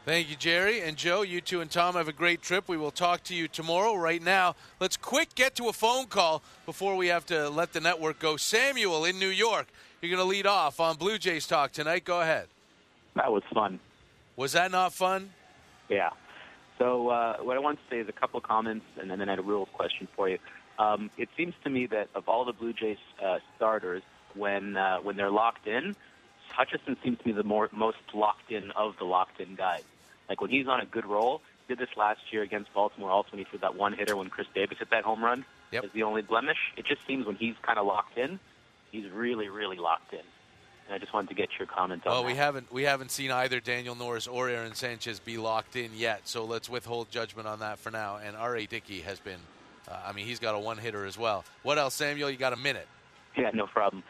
Thank you, Jerry. And Joe, you two and Tom have a great trip. We will talk to you tomorrow. Right now, let's quick get to a phone call before we have to let the network go. Samuel in New York, you're going to lead off on Blue Jays Talk tonight. Go ahead. That was fun. Was that not fun? Yeah. So what I want to say is a couple of comments, and then I had a rules question for you. It seems to me that of all the Blue Jays starters, when they're locked in, Hutchison seems to be the most locked in of the locked in guys. Like when he's on a good roll, did this last year against Baltimore also when he threw that one hitter when Chris Davis hit that home run. Yep. Is the only blemish. It just seems when he's kind of locked in, he's really, really locked in. And I just wanted to get your comment on that. Well, we haven't seen either Daniel Norris or Aaron Sanchez be locked in yet, so let's withhold judgment on that for now. And R.A. Dickey has been, he's got a one-hitter as well. What else, Samuel? You got a minute. Yeah, no problem.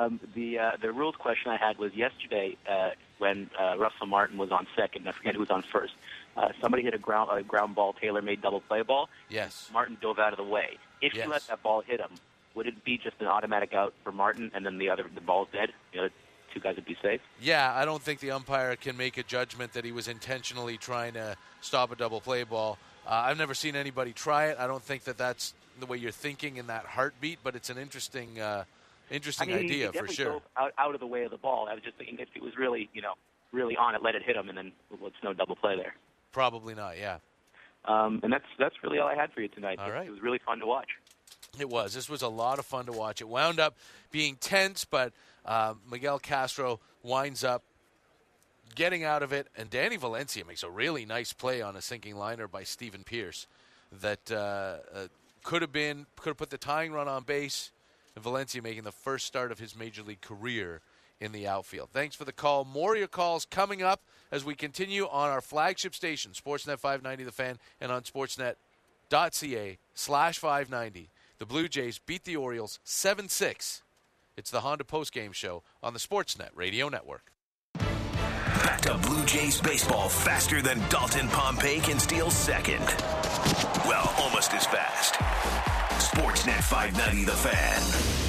The rules question I had was yesterday when Russell Martin was on second, and I forget who was on first. Somebody hit a ground ball, tailor-made double play ball. Yes. Martin dove out of the way. If you let that ball hit him, would it be just an automatic out for Martin, and then the ball's dead? The other two guys would be safe? Yeah, I don't think the umpire can make a judgment that he was intentionally trying to stop a double play ball. I've never seen anybody try it. I don't think that that's the way you're thinking in that heartbeat, but it's an interesting idea for sure. Out of the way of the ball. I was just thinking if it was really, really on it, let it hit him, and then it's no double play there. Probably not. Yeah. And that's really all I had for you tonight. All right. It was really fun to watch. It was. This was a lot of fun to watch. It wound up being tense, but Miguel Castro winds up getting out of it, and Danny Valencia makes a really nice play on a sinking liner by Stephen Pierce that could have put the tying run on base, and Valencia making the first start of his major league career in the outfield. Thanks for the call. More of your calls coming up as we continue on our flagship station, Sportsnet 590 The Fan, and on sportsnet.ca/590. The Blue Jays beat the Orioles 7-6. It's the Honda postgame show on the Sportsnet Radio Network. Back to Blue Jays baseball faster than Dalton Pompey can steal second. Well, almost as fast. Sportsnet 590 The Fan.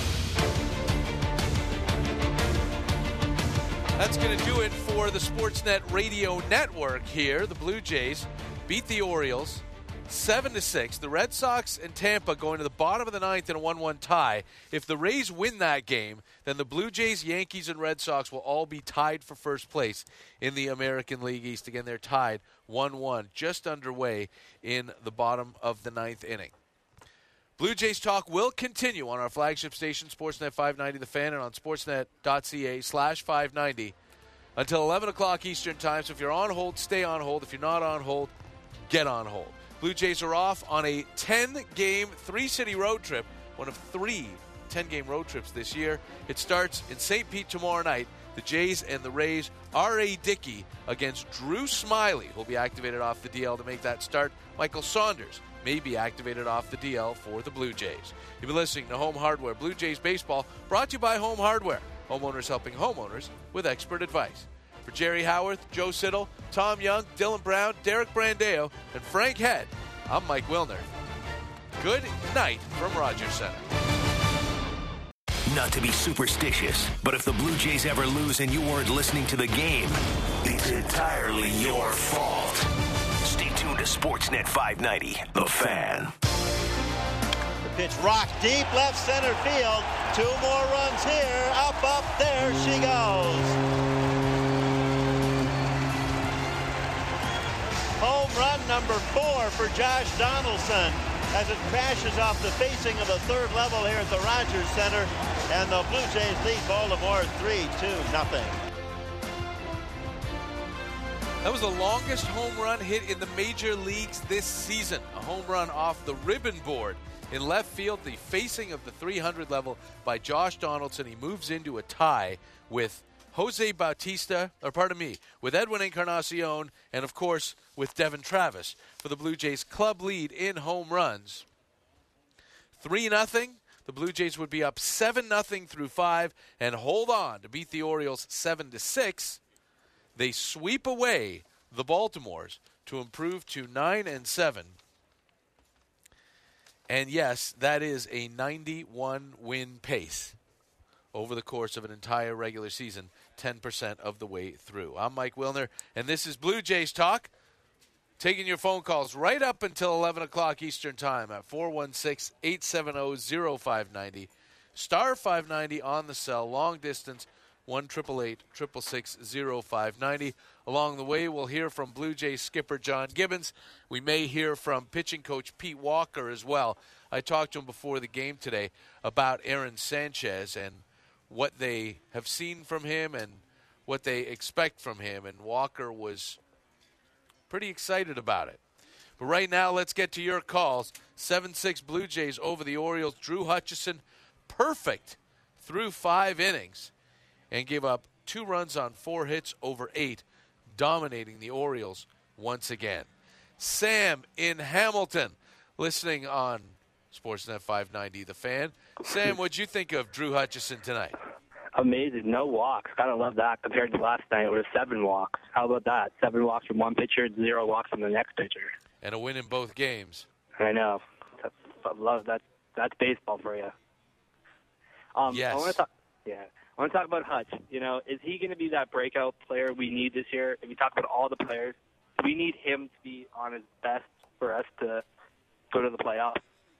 That's going to do it for the Sportsnet Radio Network here. The Blue Jays beat the Orioles 7-6. The Red Sox and Tampa going to the bottom of the ninth in a 1-1 tie. If the Rays win that game, then the Blue Jays, Yankees, and Red Sox will all be tied for first place in the American League East. Again, they're tied 1-1, just underway in the bottom of the ninth inning. Blue Jays Talk will continue on our flagship station, Sportsnet 590 The Fan, and on sportsnet.ca/590 until 11 o'clock Eastern Time. So if you're on hold, stay on hold. If you're not on hold, get on hold. Blue Jays are off on a 10-game, three-city road trip, one of 3 10-game road trips this year. It starts in St. Pete tomorrow night. The Jays and the Rays. R.A. Dickey against Drew Smiley will be activated off the DL to make that start. Michael Saunders may be activated off the DL for the Blue Jays. You've been listening to Home Hardware Blue Jays Baseball, brought to you by Home Hardware. Homeowners helping homeowners with expert advice. For Jerry Howarth, Joe Siddall, Tom Young, Dylan Brown, Derek Brandeo, and Frank Head, I'm Mike Wilner. Good night from Rogers Center. Not to be superstitious, but if the Blue Jays ever lose and you weren't listening to the game, it's entirely your fault. Stay tuned to Sportsnet 590, The Fan. The pitch rocked deep left center field. 2 more runs here. Up, there she goes. Home run number 4 for Josh Donaldson as it crashes off the facing of the third level here at the Rogers Center, and the Blue Jays lead Baltimore 3-2-0. That was the longest home run hit in the major leagues this season. A home run off the ribbon board in left field, the facing of the 300 level by Josh Donaldson. He moves into a tie with with Edwin Encarnacion, and of course with Devin Travis for the Blue Jays club lead in home runs. 3-0. The Blue Jays would be up 7-0 through 5 and hold on to beat the Orioles 7-6. They sweep away the Baltimores to improve to 9-7. And yes, that is a 91 win pace over the course of an entire regular season. 10% of the way through. I'm Mike Wilner, and this is Blue Jays Talk. Taking your phone calls right up until 11 o'clock Eastern Time at 416-870-0590. Star 590 on the cell, long distance, 1-888-666-0590. Along the way, we'll hear from Blue Jays skipper John Gibbons. We may hear from pitching coach Pete Walker as well. I talked to him before the game today about Aaron Sanchez and what they have seen from him and what they expect from him, and Walker was pretty excited about it. But right now, let's get to your calls. 7-6 Blue Jays over the Orioles. Drew Hutchison, perfect through 5 innings and gave up 2 runs on 4 hits over 8, dominating the Orioles once again. Sam in Hamilton, listening on Sportsnet 590, The Fan. Sam, what'd you think of Drew Hutchison tonight? Amazing. No walks. Gotta love that compared to last night. It was 7 walks. How about that? 7 walks from one pitcher, 0 walks from the next pitcher. And a win in both games. I know. I love that. That's baseball for you. Yes. I want to talk about Hutch. You know, is he going to be that breakout player we need this year? If you talk about all the players, do we need him to be on his best for us to go to the playoffs?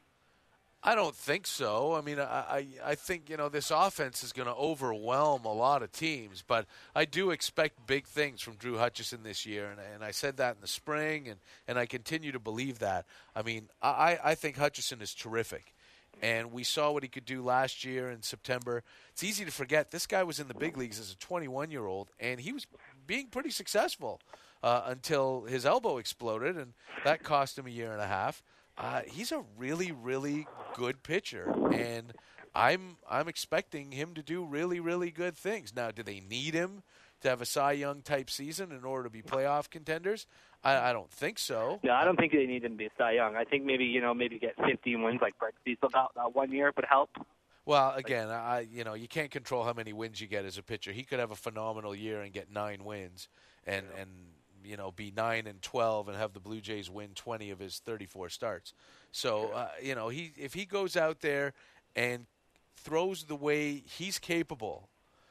I don't think so. I mean, I think, this offense is going to overwhelm a lot of teams, but I do expect big things from Drew Hutchison this year, and I said that in the spring, and I continue to believe that. I mean, I think Hutchison is terrific, and we saw what he could do last year in September. It's easy to forget this guy was in the big leagues as a 21-year-old, and he was being pretty successful until his elbow exploded, and that cost him a year and a half. He's a really, really good pitcher, and I'm expecting him to do really, really good things. Now, do they need him to have a Cy Young type season in order to be playoff contenders? I don't think so. No, I don't think they need him to be a Cy Young. I think maybe get 15 wins like Brett Cecil got that 1 year would help. Well, again, you can't control how many wins you get as a pitcher. He could have a phenomenal year and get 9 wins, and be 9-12 and have the Blue Jays win 20 of his 34 starts. So, if he goes out there and throws the way he's capable,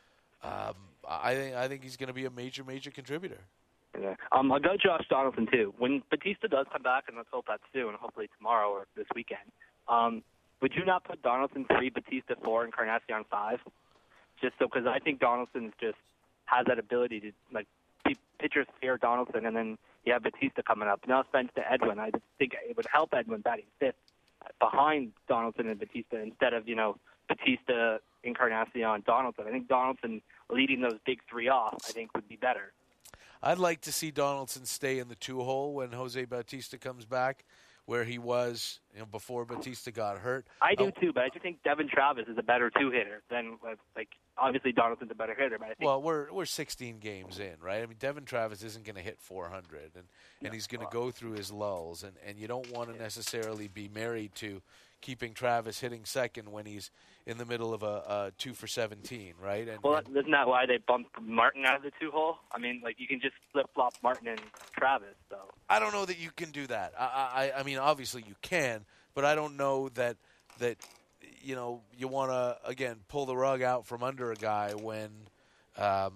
I think he's going to be a major, major contributor. Yeah. I'll go Josh Donaldson too. When Batista does come back, and let's hope that's soon, hopefully tomorrow or this weekend, would you not put Donaldson 3, Batista 4, and Encarnacion 5? Just so, because I think Donaldson just has that ability to pitchers fear Donaldson, and then you have Batista coming up. No offense to Edwin. I just think it would help Edwin batting 5th behind Donaldson and Batista instead of, Batista, Encarnacion, Donaldson. I think Donaldson leading those big 3 off, I think, would be better. I'd like to see Donaldson stay in the 2-hole when Jose Bautista comes back, where he was before Batista got hurt. I do too, but I just think Devin Travis is a better 2-hitter than obviously Donaldson's a better hitter. But I think we're 16 games in, right? I mean, Devin Travis isn't going to hit 400, and he's going to go through his lulls, and you don't want to necessarily be married to keeping Travis hitting second when he's in the middle of a 2 for 17, right? Isn't that why they bumped Martin out of the 2-hole? I mean, you can just flip-flop Martin and Travis. So I don't know that you can do that. I mean, obviously you can, but I don't know that you want to, again, pull the rug out from under a guy when, at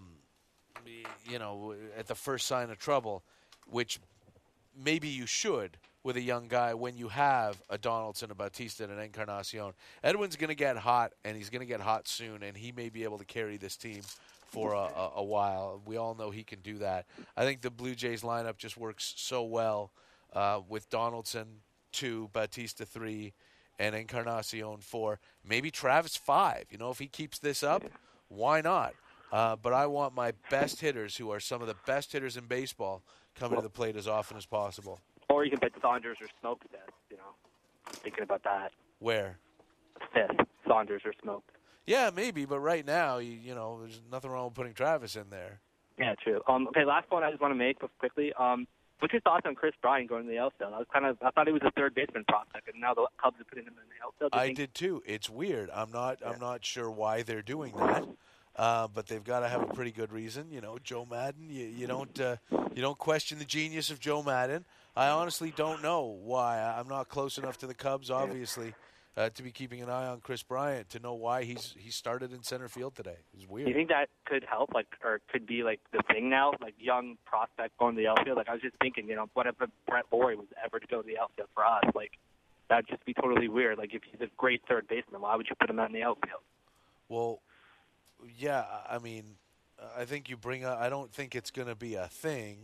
the first sign of trouble, which maybe you should with a young guy when you have a Donaldson, a Bautista, and an Encarnacion. Edwin's going to get hot, and he's going to get hot soon, and he may be able to carry this team for a while. We all know he can do that. I think the Blue Jays lineup just works so well with Donaldson 2, Bautista 3, and Encarnacion 4. Maybe Travis 5. If he keeps this up, why not? But I want my best hitters, who are some of the best hitters in baseball, coming to the plate as often as possible. Or you can put Saunders or Smoke to death, thinking about that. Where? 5th, Saunders or Smoke. Yeah, maybe, but right now, there's nothing wrong with putting Travis in there. Yeah, true. Okay, last point I just want to make quickly. What's your thoughts on Chris Bryant going to the outfield? I thought he was a third baseman prospect, and now the Cubs are putting him in the outfield. I did too. It's weird. I'm not sure why they're doing that. But they've got to have a pretty good reason. Joe Maddon. You don't question the genius of Joe Maddon. I honestly don't know why. I'm not close enough to the Cubs, obviously, to be keeping an eye on Chris Bryant to know why he started in center field today. It was weird. Do you think that could help, or could be the thing now, young prospect going to the outfield? I was just thinking, what if Brett Lawrie was ever to go to the outfield for us? That'd just be totally weird. If he's a great third baseman, why would you put him out in the outfield? Well, yeah, I mean, I think you bring up. I don't think it's going to be a thing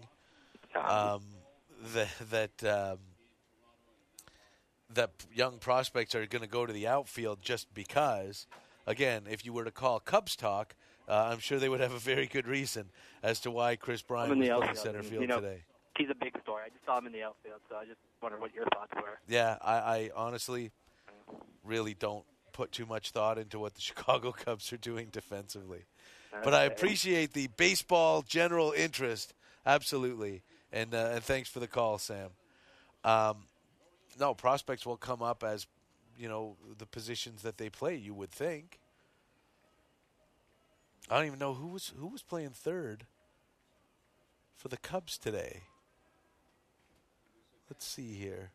that young prospects are going to go to the outfield just because. Again, if you were to call Cubs talk, I'm sure they would have a very good reason as to why Chris Bryant was playing center field today. He's a big story. I just saw him in the outfield, so I just wonder what your thoughts were. Yeah, I honestly really don't put too much thought into what the Chicago Cubs are doing defensively. But I appreciate the baseball general interest, absolutely. And thanks for the call, Sam. No, prospects will come up as, the positions that they play, you would think. I don't even know who was playing third for the Cubs today. Let's see here.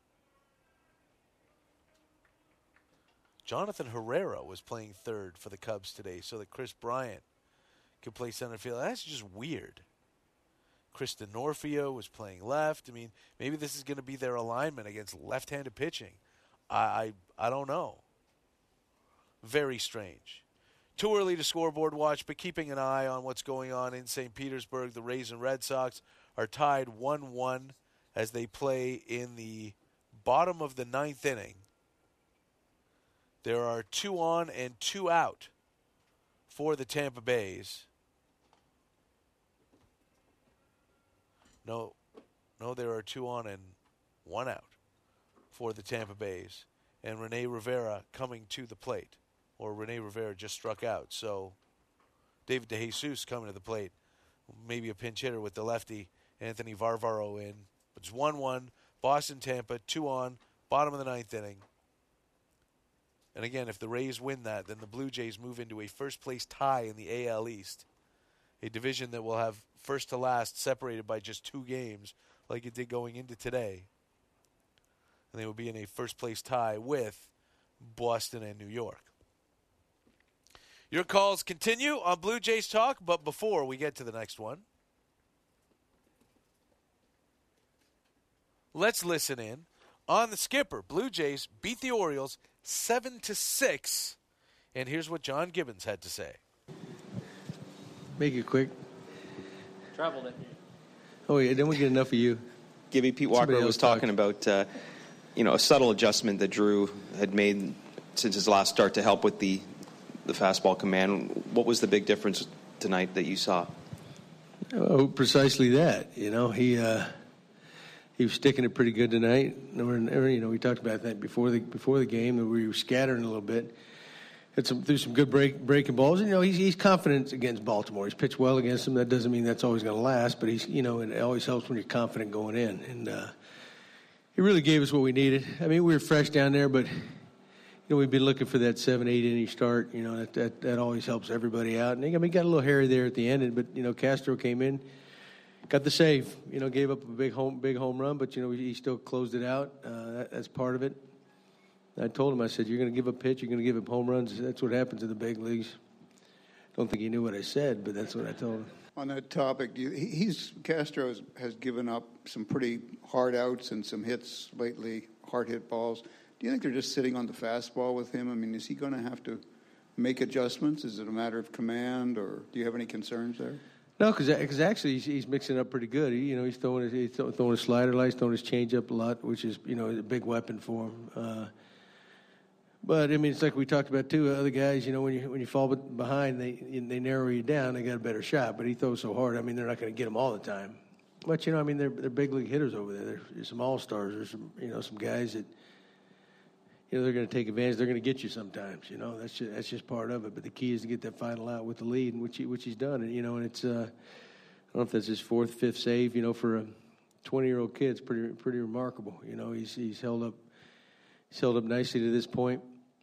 Jonathan Herrera was playing third for the Cubs today so that Chris Bryant could play center field. That's just weird. Chris D'Onofrio was playing left. I mean, maybe this is going to be their alignment against left-handed pitching. I don't know. Very strange. Too early to scoreboard watch, but keeping an eye on what's going on in St. Petersburg. The Rays and Red Sox are tied 1-1 as they play in the bottom of the ninth inning. There are 2 on and 2 out for the Tampa Bays. No, there are 2 on and 1 out for the Tampa Bays. And Rene Rivera coming to the plate. Or Rene Rivera just struck out. So David DeJesus coming to the plate. Maybe a pinch hitter with the lefty, Anthony Varvaro in. It's 1-1, Boston, Tampa, 2 on, bottom of the ninth inning. And again, if the Rays win that, then the Blue Jays move into a first-place tie in the AL East, a division that will have first to last separated by just 2 games like it did going into today. And they will be in a first-place tie with Boston and New York. Your calls continue on Blue Jays Talk, but before we get to the next one, let's listen in on the skipper. Blue Jays beat the Orioles 7-6, and here's what John Gibbons had to say. Make it quick. Traveled it. Oh yeah, didn't we get enough of you? Gibby, Pete Walker was talking about a subtle adjustment that Drew had made since his last start to help with the fastball command. What was the big difference tonight that you saw? Oh, precisely that. He was sticking it pretty good tonight. We talked about that before the game, that we were scattering a little bit. Threw some good breaking balls. And, he's confident against Baltimore. He's pitched well against them. That doesn't mean that's always going to last, but it always helps when you're confident going in. And he really gave us what we needed. I mean, we were fresh down there, but we've been looking for that 7-8 inning start. That always helps everybody out. And he got a little hairy there at the end, but Castro came in. Got the save, gave up a big home run, but, he still closed it out. That's part of it. I told him, I said, you're going to give a pitch, you're going to give up home runs. That's what happens in the big leagues. Don't think he knew what I said, but that's what I told him. On that topic, Castro has given up some pretty hard outs and some hits lately, hard hit balls. Do you think they're just sitting on the fastball with him? I mean, is he going to have to make adjustments? Is it a matter of command, or do you have any concerns there? No, because actually he's mixing up pretty good. He's throwing his slider lights, throwing his changeup a lot, which is a big weapon for him. But I mean, it's like we talked about too. Other guys, when you fall behind, they narrow you down. They got a better shot. But he throws so hard. I mean, they're not going to get him all the time. But they're big league hitters over there. There's some all stars. There's some guys that they're going to take advantage. They're going to get you sometimes. That's just part of it. But the key is to get that final out with the lead, and which he's done. And and it's I don't know if that's his 4th, 5th save. For a 20-year-old kid, it's pretty remarkable. He's held up nicely to this point.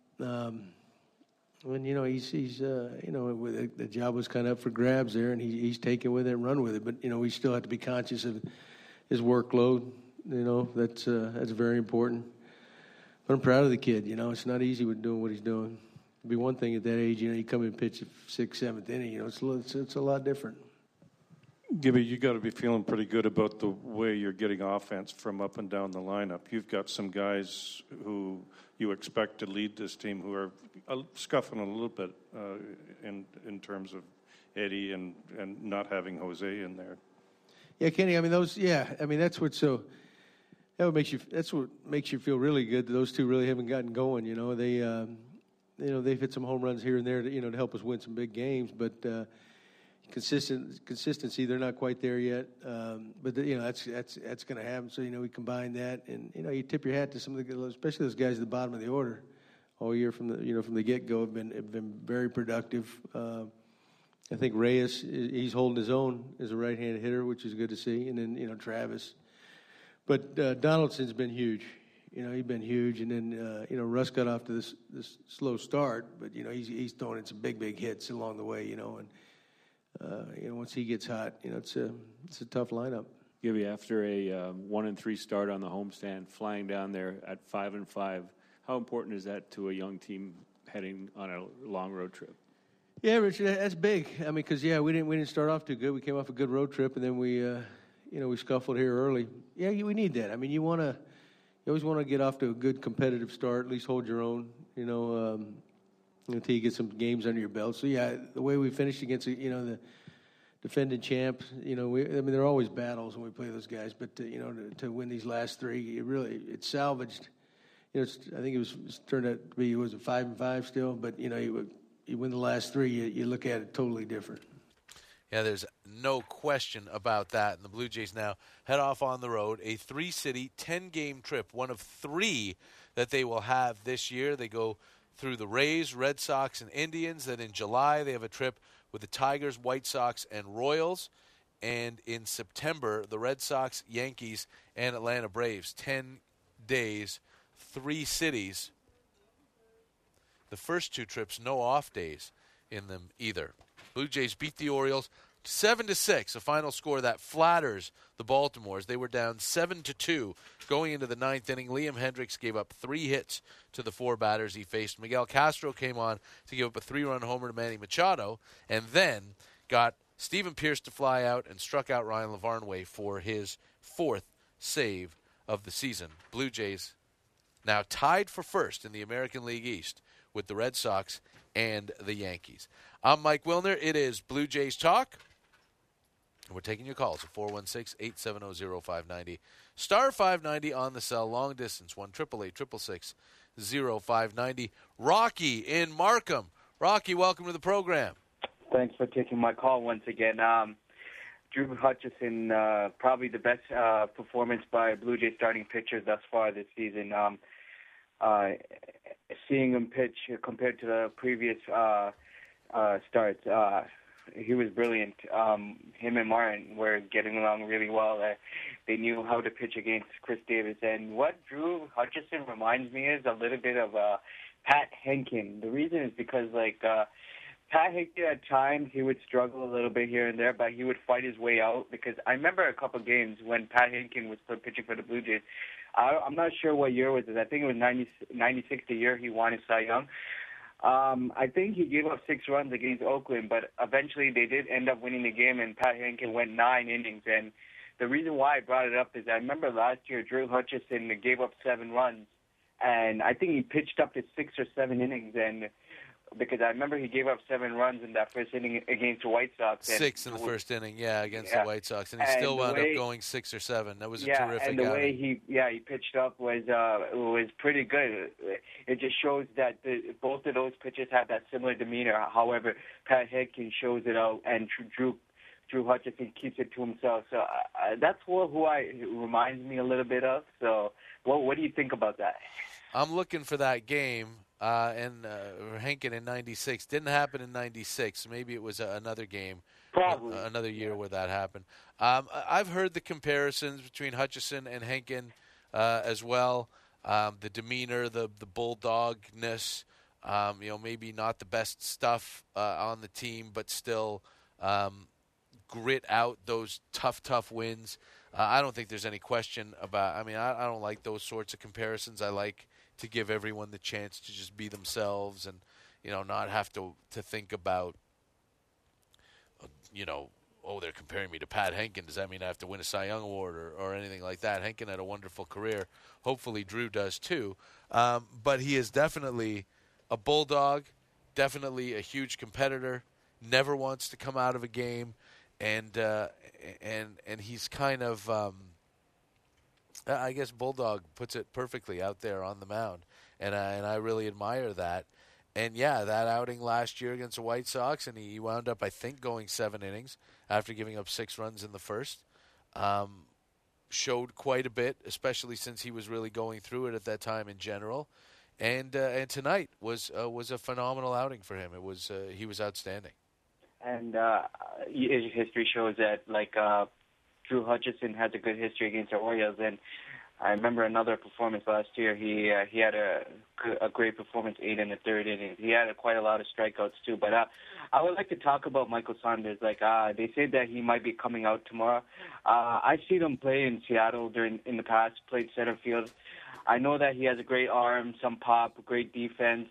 When he's the job was kind of up for grabs there, and he's taken with it and run with it. But we still have to be conscious of his workload. That's very important. But I'm proud of the kid. It's not easy with doing what he's doing. It'd be one thing at that age, you come in and pitch 6th, 7th inning. It's a lot different. Gibby, you got to be feeling pretty good about the way you're getting offense from up and down the lineup. You've got some guys who you expect to lead this team who are scuffing a little bit in terms of Eddie and not having Jose in there. Yeah, Kenny. That's what makes you feel really good. Those two really haven't gotten going. They've hit some home runs here and there to help us win some big games, but consistency, they're not quite there yet. But that's going to happen. So we combine that, and you tip your hat to some of the, especially those guys at the bottom of the order, all year from the get-go have been very productive. I think Reyes, he's holding his own as a right-handed hitter, which is good to see, and then Travis. But Donaldson's been huge. He's been huge, and then Russ got off to this slow start, but he's throwing in some big hits along the way. Once he gets hot, it's a tough lineup. Gibby, after a 1-3 start on the homestand, flying down there at 5-5, how important is that to a young team heading on a long road trip? Yeah, Richard, that's big. Because we didn't start off too good. We came off a good road trip, and then we scuffled here early. Yeah, we need that. You always want to get off to a good competitive start, at least hold your own. Until you get some games under your belt. So the way we finished against the defending champ, they're always battles when we play those guys. But to win these last three, it's salvaged. I think it turned out to be 5-5 still. But you win the last three, you look at it totally different. Yeah, there's no question about that. And the Blue Jays now head off on the road, a 3-city, 10-game trip, one of 3 that they will have this year. They go through the Rays, Red Sox, and Indians. Then in July, they have a trip with the Tigers, White Sox, and Royals. And in September, the Red Sox, Yankees, and Atlanta Braves. 10 days, 3 cities. The first 2 trips, no off days in them either. Blue Jays beat the Orioles 7-6, a final score that flatters the Baltimores. They were down 7-2 going into the 9th inning. Liam Hendricks gave up 3 hits to the 4 batters he faced. Miguel Castro came on to give up a 3-run homer to Manny Machado, and then got Stephen Pierce to fly out and struck out Ryan Lavarnway for his 4th save of the season. Blue Jays now tied for first in the American League East with the Red Sox and the Yankees. I'm Mike Wilner. It is Blue Jays Talk. And we're taking your calls at 416-870-0590. Star 590 on the cell, long distance, 1-888-666-0590. Rocky in Markham. Rocky, welcome to the program. Thanks for taking my call once again. Drew Hutchison, probably the best performance by a Blue Jays starting pitcher thus far this season. Seeing him pitch compared to the previous starts, he was brilliant. Him and Martin were getting along really well. They knew how to pitch against Chris Davis. And what Drew Hutchison reminds me is a little bit of Pat Henkin. The reason is because, Pat Henkin, at times, he would struggle a little bit here and there, but he would fight his way out. Because I remember a couple games when Pat Henkin was pitching for the Blue Jays. I'm not sure what year was it. I think it was 96 the year he won his Cy Young. I think he gave up 6 runs against Oakland, but eventually they did end up winning the game, and Pat Henkin went 9 innings. And the reason why I brought it up is I remember last year Drew Hutchison gave up 7 runs, and I think he pitched up to 6 or 7 innings, and because I remember he gave up 7 runs in that first inning against the White Sox. 6 in the first inning, against the White Sox, and he still wound up going 6 or 7. That was a terrific and the outing. way he pitched up was pretty good. It just shows that both of those pitchers have that similar demeanor. However, Pat Henkin shows it out, and Drew Hutchison keeps it to himself. So that's who reminds me a little bit of. So what do you think about that? I'm looking for that game. And Henkin in 96. Didn't happen in 96. Maybe it was another game. Probably. Another year where that happened. I've heard the comparisons between Hutchison and Henkin as well. The demeanor, the bulldogness, maybe not the best stuff on the team, but still grit out those tough wins. I don't think there's any question about. I mean, I don't like those sorts of comparisons. I like to give everyone the chance to just be themselves and, not have to think about, they're comparing me to Pat Henkin. Does that mean I have to win a Cy Young Award or anything like that? Henkin had a wonderful career. Hopefully Drew does too. But he is definitely a bulldog, definitely a huge competitor, never wants to come out of a game, and he's kind of, I guess Bulldog puts it perfectly out there on the mound, and I really admire that. And, yeah, that outing last year against the White Sox, and he wound up, I think, going 7 innings after giving up 6 runs in the first, showed quite a bit, especially since he was really going through it at that time in general. And tonight was a phenomenal outing for him. He was outstanding. And his history shows that, Drew Hutchison has a good history against the Orioles, and I remember another performance last year. He had a great performance, 8 in the third inning. He had quite a lot of strikeouts too. But I would like to talk about Michael Saunders. They say that he might be coming out tomorrow. I've seen him play in Seattle in the past. Played center field. I know that he has a great arm, some pop, great defense.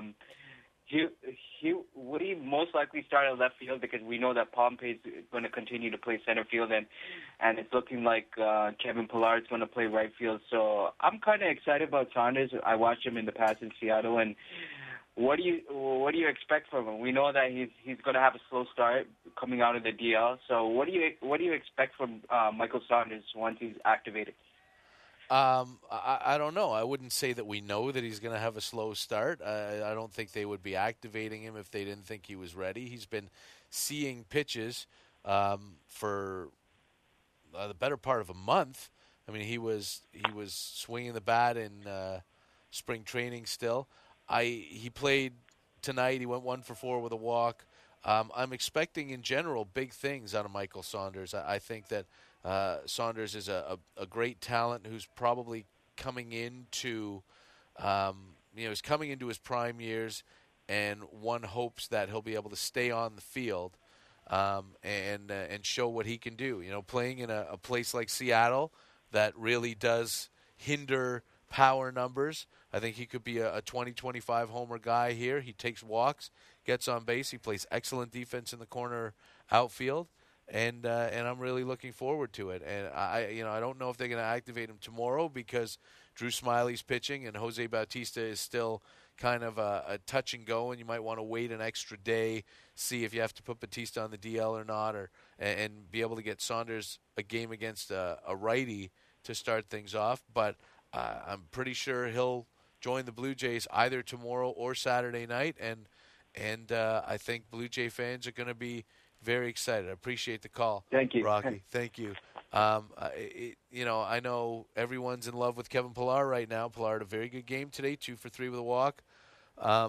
He would he most likely start at left field because we know that Pompey is going to continue to play center field, and it's looking like Kevin Pillar is going to play right field. So I'm kind of excited about Saunders. I watched him in the past in Seattle, and what do you expect from him? We know that he's going to have a slow start coming out of the DL. So what do you expect from Michael Saunders once he's activated? I don't know. I wouldn't say that we know that he's going to have a slow start. I don't think they would be activating him if they didn't think he was ready. He's been seeing pitches for the better part of a month. I mean, he was swinging the bat in spring training still. He played tonight. He went 1 for 4 with a walk. I'm expecting in general big things out of Michael Saunders. I think that Saunders is a great talent who's probably coming into, he's coming into his prime years, and one hopes that he'll be able to stay on the field and show what he can do. Playing in a place like Seattle that really does hinder power numbers. I think he could be a 20-25 homer guy here. He takes walks, gets on base. He plays excellent defense in the corner outfield. And I'm really looking forward to it. And I don't know if they're going to activate him tomorrow because Drew Smyly's pitching and Jose Bautista is still kind of a touch and go, and you might want to wait an extra day, see if you have to put Bautista on the DL or not, and be able to get Saunders a game against a righty to start things off. But I'm pretty sure he'll join the Blue Jays either tomorrow or Saturday night, and I think Blue Jay fans are going to be very excited. I appreciate the call. Thank you, Rocky. Thank you. I know everyone's in love with Kevin Pillar right now. Pillar had a very good game today, 2 for 3 with a walk. But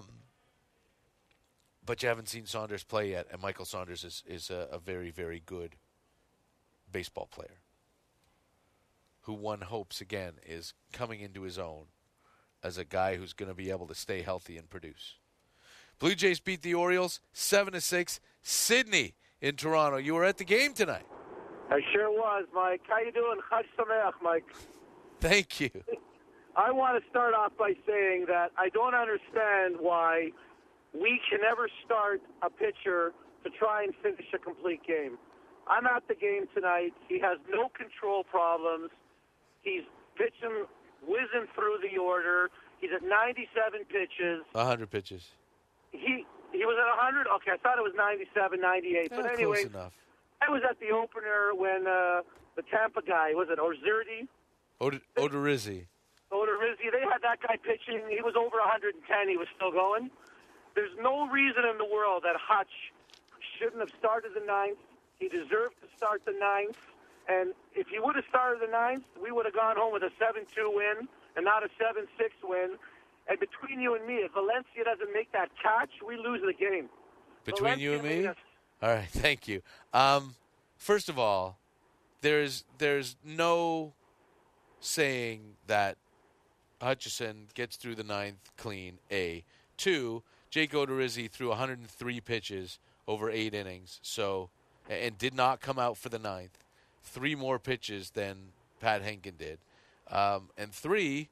you haven't seen Saunders play yet, and Michael Saunders is a very, very good baseball player who one hopes, again, is coming into his own as a guy who's going to be able to stay healthy and produce. Blue Jays beat the Orioles 7-6. Sydney in Toronto. You were at the game tonight. I sure was, Mike. How you doing? Chag Sameach, Mike. Thank you. I want to start off by saying that I don't understand why we can never start a pitcher to try and finish a complete game. I'm at the game tonight. He has no control problems. He's pitching, whizzing through the order. He's at 97 pitches. 100 pitches. He was at 100? Okay, I thought it was 97, 98. But anyway, close enough. I was at the opener when the Tampa guy, was it Orzurdi? Odorizzi. Odorizzi, they had that guy pitching. He was over 110. He was still going. There's no reason in the world that Hutch shouldn't have started the ninth. He deserved to start the ninth. And if he would have started the ninth, we would have gone home with a 7-2 win and not a 7-6 win. And between you and me, if Valencia doesn't make that catch, we lose the game. Between Valencia you and me? All right, thank you. First of all, there's no saying that Hutchison gets through the ninth clean, A. 2, Jake Odorizzi threw 103 pitches over 8 innings. So and did not come out for the ninth. 3 more pitches than Pat Henkin did. And 3,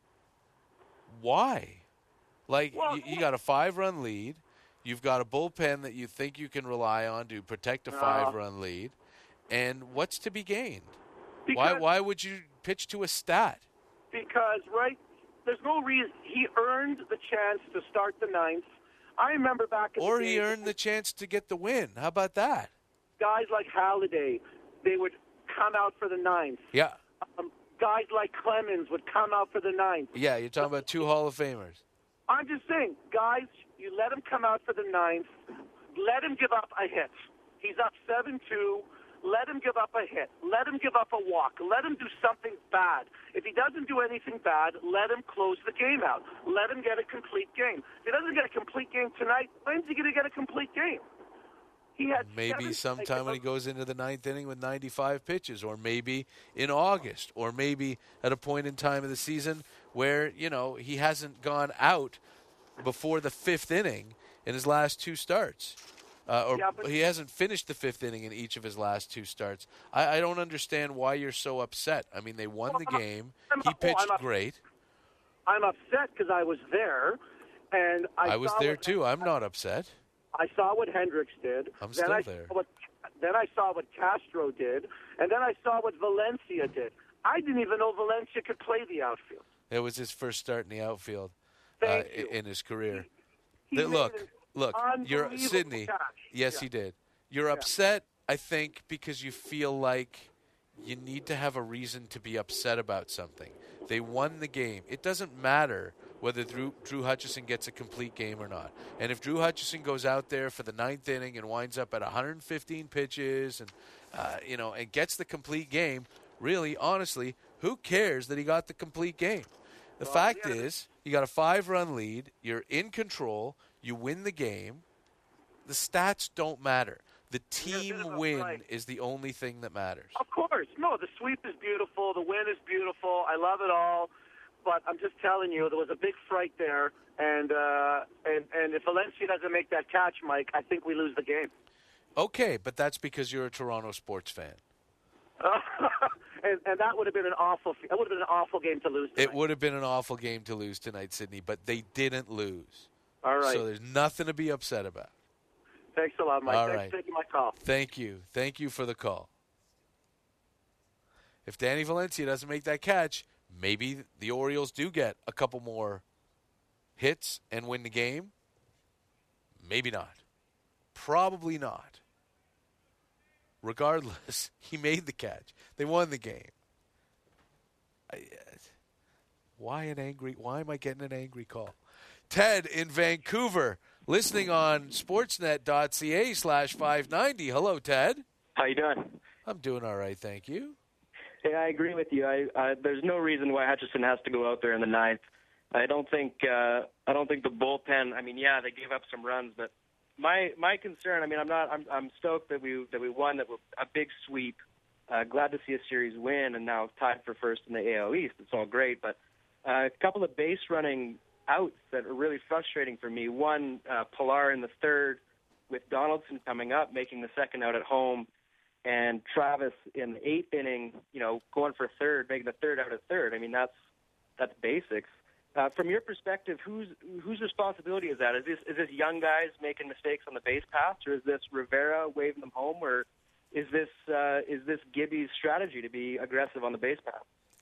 why? Like, you got a 5-run lead. You've got a bullpen that you think you can rely on to protect a 5-run lead. And what's to be gained? Why would you pitch to a stat? Because, there's no reason. He earned the chance to start the ninth. I remember back in the day, he earned the chance to get the win. How about that? Guys like Halliday, they would come out for the ninth. Yeah. Guys like Clemens would come out for the ninth. Yeah, you're talking about 2 Hall of Famers. I'm just saying, guys, you let him come out for the ninth. Let him give up a hit. He's up 7-2. Let him give up a hit. Let him give up a walk. Let him do something bad. If he doesn't do anything bad, let him close the game out. Let him get a complete game. If he doesn't get a complete game tonight, when's he going to get a complete game? He had maybe sometime when he goes into the 9th inning with 95 pitches, or maybe in August, or maybe at a point in time of the season where, he hasn't gone out before the 5th inning in his last 2 starts. He hasn't finished the 5th inning in each of his last 2 starts. I don't understand why you're so upset. I mean, they won the game. He pitched great. I'm upset because I was there, and I was there too. I'm not upset. I saw what Hendricks did. I'm still there. Then I saw what Castro did, and then I saw what Valencia did. I didn't even know Valencia could play the outfield. It was his first start in the outfield in his career. Look, you're Sydney. Catch. Yes, he did. You're upset, I think, because you feel like you need to have a reason to be upset about something. They won the game. It doesn't matter whether Drew Hutchison gets a complete game or not. And if Drew Hutchison goes out there for the 9th inning and winds up at 115 pitches and and gets the complete game, really, honestly, who cares that he got the complete game? The fact is, you got a 5-run lead, you're in control, you win the game. The stats don't matter. The team win is the only thing that matters. Of course. No, the sweep is beautiful. The win is beautiful. I love it all. But I'm just telling you, there was a big fright there. And if Valencia doesn't make that catch, Mike, I think we lose the game. Okay, but that's because you're a Toronto sports fan. And that would have been an awful game to lose tonight. It would have been an awful game to lose tonight, Sydney, but they didn't lose. All right. So there's nothing to be upset about. Thanks a lot, Mike. All Thanks right. for taking my call. Thank you. Thank you for the call. If Danny Valencia doesn't make that catch, maybe the Orioles do get a couple more hits and win the game. Maybe not. Probably not. Regardless, he made the catch. They won the game. Why am I getting an angry call? Ted in Vancouver, listening on sportsnet.ca/590. Hello, Ted. How you doing? I'm doing all right, thank you. Hey, I agree with you. There's no reason why Hutchison has to go out there in the 9th. I don't think the bullpen. I mean, yeah, they gave up some runs, but my concern. I mean, I'm stoked that we won. That we're a big sweep. Glad to see a series win, and now tied for first in the AL East. It's all great, but a couple of base running outs that are really frustrating for me. One, Pilar in the 3rd, with Donaldson coming up, making the 2nd out at home, and Travis in the 8th inning, going for 3rd, making the 3rd out at 3rd. I mean, that's basics. From your perspective, whose responsibility is that? Is this young guys making mistakes on the base paths, or is this Rivera waving them home, or is this Gibby's strategy to be aggressive on the base path?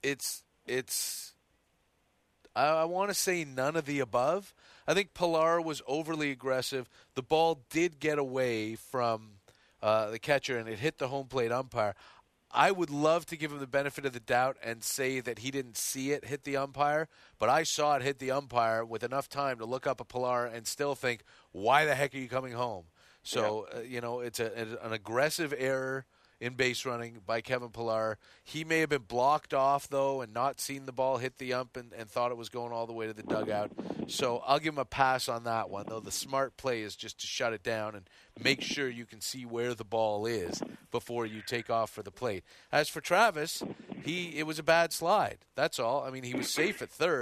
I want to say none of the above. I think Pilar was overly aggressive. The ball did get away from the catcher, and it hit the home plate umpire. I would love to give him the benefit of the doubt and say that he didn't see it hit the umpire, but I saw it hit the umpire with enough time to look up at Pilar and still think, why the heck are you coming home? So, it's an aggressive error in base running by Kevin Pilar. He may have been blocked off, though, and not seen the ball hit the ump and thought it was going all the way to the dugout. So I'll give him a pass on that one, though the smart play is just to shut it down and make sure you can see where the ball is before you take off for the plate. As for Travis, it was a bad slide. That's all. I mean, he was safe at 3rd.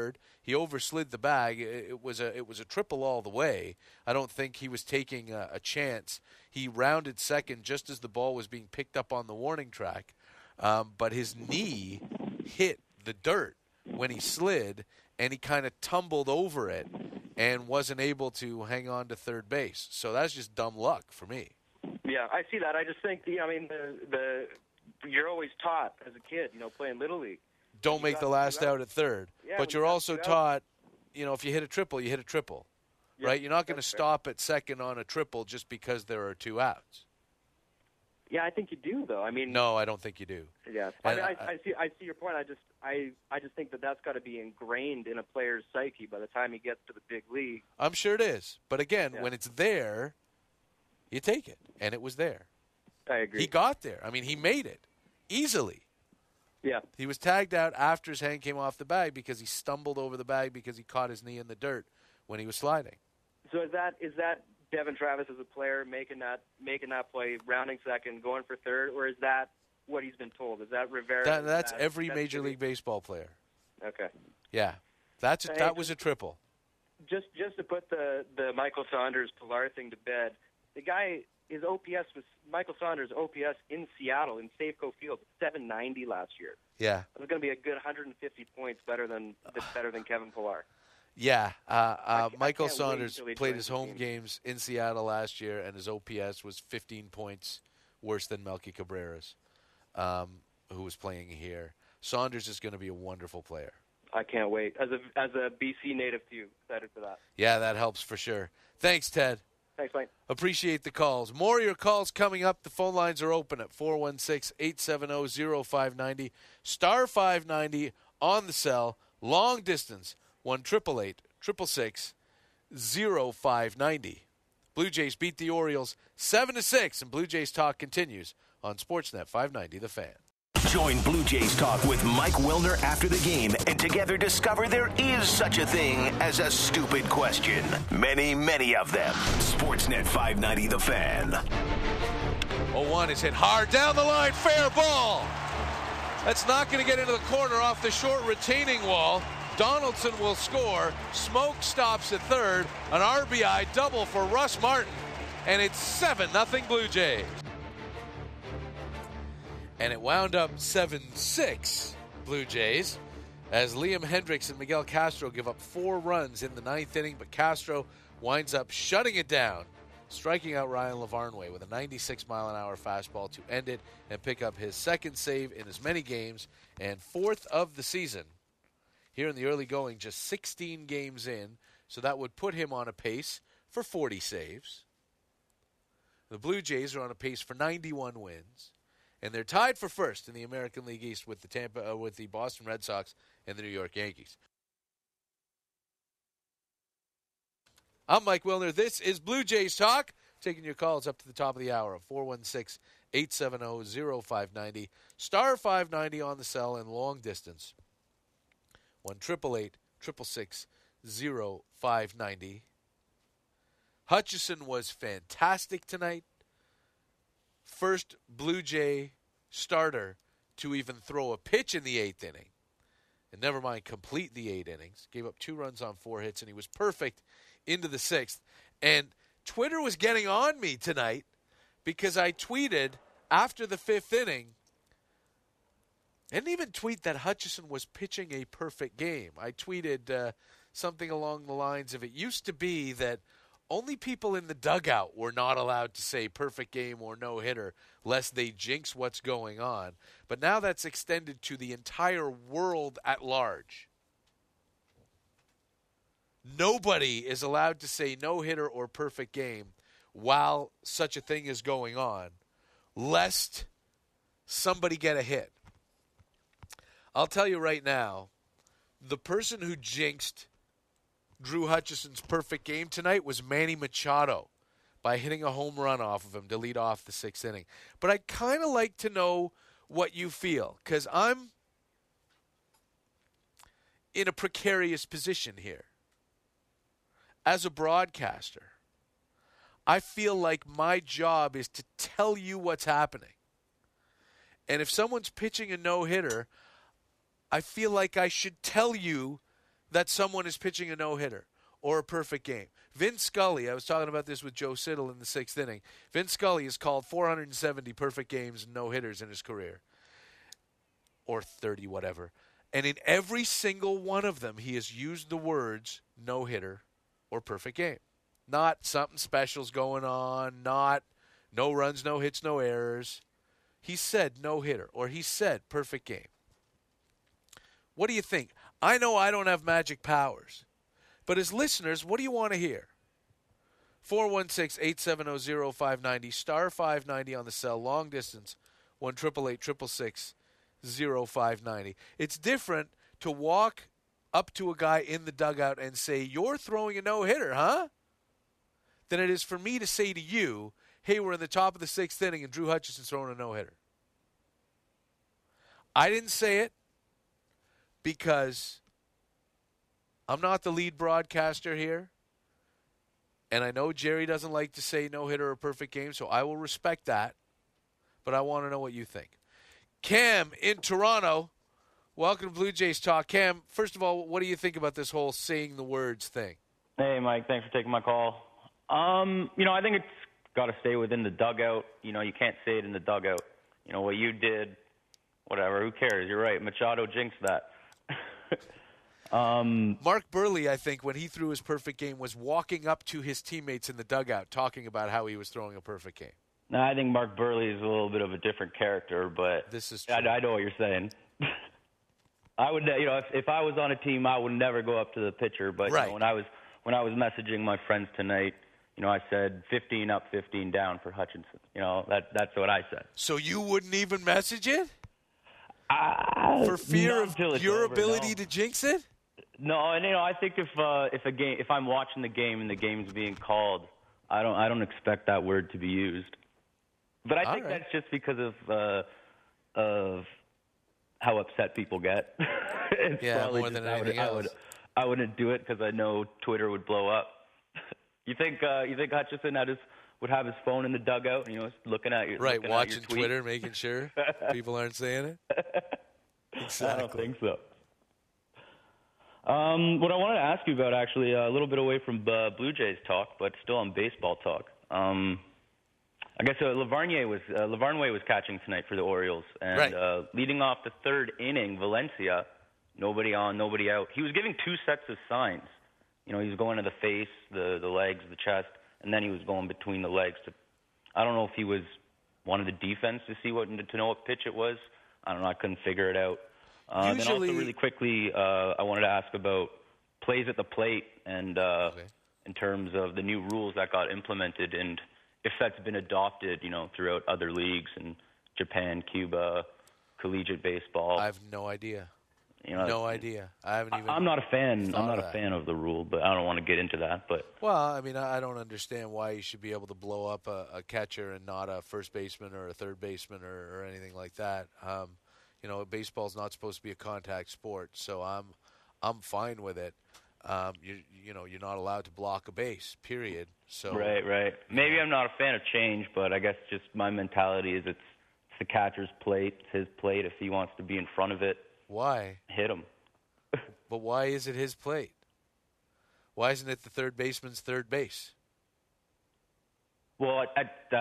He overslid the bag. It was a triple all the way. I don't think he was taking a chance. He rounded second just as the ball was being picked up on the warning track, but his knee hit the dirt when he slid, and he kind of tumbled over it and wasn't able to hang on to third base. So that's just dumb luck for me. Yeah, I see that. I just think you're always taught as a kid, playing Little League. Don't make the last out at third. Yeah, but you're also taught, if you hit a triple, you hit a triple. Yeah, right? You're not going to stop at second on a triple just because there are 2 outs. Yeah, I think you do, though. No, I don't think you do. Yeah, I see your point. I just think that's got to be ingrained in a player's psyche by the time he gets to the big league. I'm sure it is, but again, when it's there, you take it, and it was there. I agree. He got there. He made it easily. Yeah. He was tagged out after his hand came off the bag because he stumbled over the bag because he caught his knee in the dirt when he was sliding. So is that Devin Travis as a player making that play, rounding second, going for third, or is that what he's been told? Is that Rivera? That's every Major League Baseball player. Okay. Yeah. That was a triple. Just to put the Michael Saunders-Pilar thing to bed, the guy, his OPS was Michael Saunders' OPS in Seattle in Safeco Field, 790 last year. Yeah. It was going to be a good 150 points better than Kevin Pilar. Yeah. Michael Saunders played his home games in Seattle last year, and his OPS was 15 points worse than Melky Cabrera's, who was playing here. Saunders is going to be a wonderful player. I can't wait. As a BC native too, excited for that. Yeah, that helps for sure. Thanks, Ted. Thanks, Mike. Appreciate the calls. More of your calls coming up. The phone lines are open at 416-870-0590. Star 590 on the cell. Long distance, 1-888-666-0590. Blue Jays beat the Orioles 7-6, and Blue Jays Talk continues on Sportsnet 590, The Fan. Join Blue Jays Talk with Mike Wilner after the game and together discover there is such a thing as a stupid question. Many, many of them. Sportsnet 590, The Fan. 0-1 is hit hard down the line. Fair ball. That's not going to get into the corner off the short retaining wall. Donaldson will score. Smoke stops at third. An RBI double for Russ Martin. And it's 7-0 Blue Jays. And it wound up 7-6 Blue Jays as Liam Hendricks and Miguel Castro give up 4 runs in the 9th inning, but Castro winds up shutting it down, striking out Ryan Lavarnway with a 96-mile-an-hour fastball to end it and pick up his 2nd save in as many games and 4th of the season. Here in the early going, just 16 games in, so that would put him on a pace for 40 saves. The Blue Jays are on a pace for 91 wins. And they're tied for first in the American League East with the Boston Red Sox and the New York Yankees. I'm Mike Wilner. This is Blue Jays Talk. Taking your calls up to the top of the hour of 416-870-0590. Star 590 on the cell in long distance. 1-888-666-0590. Hutchison was fantastic tonight. First Blue Jay starter to even throw a pitch in the 8th inning. And never mind complete the 8 innings. Gave up 2 runs on 4 hits, and he was perfect into the 6th. And Twitter was getting on me tonight because I tweeted after the 5th inning. I didn't even tweet that Hutchison was pitching a perfect game. I tweeted something along the lines of, it used to be that only people in the dugout were not allowed to say perfect game or no-hitter lest they jinx what's going on. But now that's extended to the entire world at large. Nobody is allowed to say no-hitter or perfect game while such a thing is going on, lest somebody get a hit. I'll tell you right now, the person who jinxed Drew Hutchison's perfect game tonight was Manny Machado by hitting a home run off of him to lead off the 6th inning. But I kind of like to know what you feel, because I'm in a precarious position here. As a broadcaster, I feel like my job is to tell you what's happening. And if someone's pitching a no-hitter, I feel like I should tell you that someone is pitching a no-hitter or a perfect game. Vince Scully, I was talking about this with Joe Siddall in the 6th inning. Vince Scully has called 470 perfect games and no-hitters in his career. Or 30, whatever. And in every single one of them, he has used the words no-hitter or perfect game. Not something special's going on, not no runs, no hits, no errors. He said no-hitter or he said perfect game. What do you think? I know I don't have magic powers. But as listeners, what do you want to hear? 416-870-0590, star 590 on the cell, long distance, 1-888-666-0590. It's different to walk up to a guy in the dugout and say, you're throwing a no-hitter, huh? Than it is for me to say to you, hey, we're in the top of the 6th inning and Drew Hutchison's throwing a no-hitter. I didn't say it because I'm not the lead broadcaster here, and I know Jerry doesn't like to say no-hitter or perfect game, so I will respect that, but I want to know what you think. Cam in Toronto, welcome to Blue Jays Talk. Cam, first of all, what do you think about this whole saying the words thing? Hey, Mike, thanks for taking my call. I think it's got to stay within the dugout. You can't say it in the dugout. What you did, whatever, who cares? You're right, Machado jinxed that. Mark Burley, I think, when he threw his perfect game, was walking up to his teammates in the dugout talking about how he was throwing a perfect game. No, I think Mark Burley is a little bit of a different character, but this is true. I know what you're saying. I would, if I was on a team, I would never go up to the pitcher. But right. When I was messaging my friends tonight, I said 15 up, 15 down for Hutchinson. That's what I said. So you wouldn't even message it for fear of your ability to jinx it? No, and I think if I'm watching the game and the game's being called, I don't expect that word to be used. But I think that's just because of how upset people get. Yeah, more than anything else. I wouldn't do it because I know Twitter would blow up. You think Hutchison would have his phone in the dugout, looking at you, right, watching Twitter, making sure people aren't saying it? Exactly. I don't think so. What I wanted to ask you about, actually, a little bit away from Blue Jays talk, but still on baseball talk. I guess Lavarnway was catching tonight for the Orioles, and right. Leading off the 3rd inning, Valencia, nobody on, nobody out. He was giving 2 sets of signs. He was going to the face, the legs, the chest, and then he was going between the legs. I don't know if he wanted the defense to know what pitch it was. I don't know. I couldn't figure it out. Then also really quickly, I wanted to ask about plays at the plate and in terms of the new rules that got implemented and if that's been adopted, throughout other leagues in Japan, Cuba, collegiate baseball. I have no idea. No idea. I haven't even. I'm not a fan. I'm not a fan of the rule, but I don't want to get into that. But I don't understand why you should be able to blow up a catcher and not a first baseman or a third baseman or anything like that. Baseball's not supposed to be a contact sport, so I'm fine with it. You're not allowed to block a base, period. So right. Maybe I'm not a fan of change, but I guess just my mentality is it's the catcher's plate, it's his plate. If he wants to be in front of it, why hit him? But why is it his plate? Why isn't it the third baseman's third base? Well,